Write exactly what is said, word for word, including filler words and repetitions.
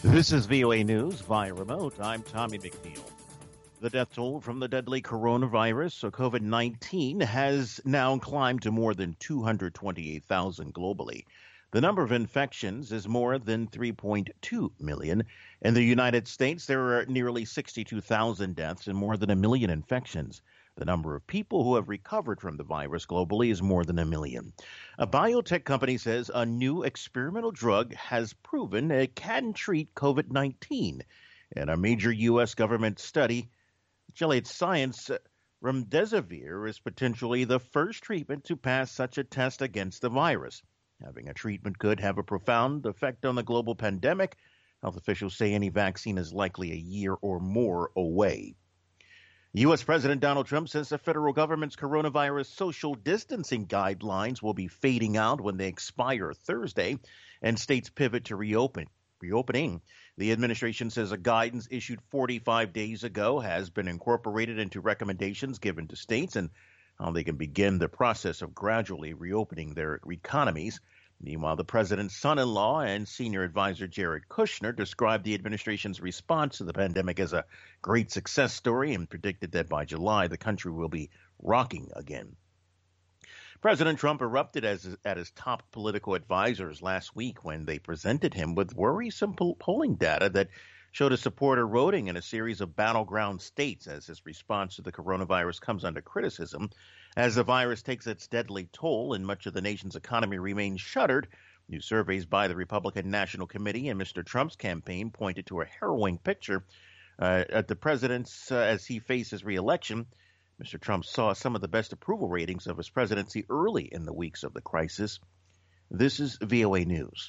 This is V O A News via remote. I'm Tommy McNeil. The death toll from the deadly coronavirus, or COVID nineteen, has now climbed to more than two hundred twenty-eight thousand globally. The number of infections is more than three point two million. In the United States, there are nearly sixty-two thousand deaths and more than a million infections. The number of people who have recovered from the virus globally is more than a million. A biotech company says a new experimental drug has proven it can treat COVID nineteen. In a major U S government study, Gilead Science remdesivir is potentially the first treatment to pass such a test against the virus. Having a treatment could have a profound effect on the global pandemic. Health officials say any vaccine is likely a year or more away. U S. President Donald Trump says the federal government's coronavirus social distancing guidelines will be fading out when they expire Thursday, and states pivot to reopen. Reopening. The administration says a guidance issued forty-five days ago has been incorporated into recommendations given to states and how they can begin the process of gradually reopening their economies. Meanwhile, the president's son-in-law and senior advisor Jared Kushner described the administration's response to the pandemic as a great success story and predicted that by July, the country will be rocking again. President Trump erupted as, at his top political advisors last week when they presented him with worrisome polling data that showed his support eroding in a series of battleground states as his response to the coronavirus comes under criticism. As the virus takes its deadly toll and much of the nation's economy remains shuttered, new surveys by the Republican National Committee and Mister Trump's campaign pointed to a harrowing picture uh, at the president's uh, as he faces re-election. Mister Trump saw some of the best approval ratings of his presidency early in the weeks of the crisis. This is V O A News.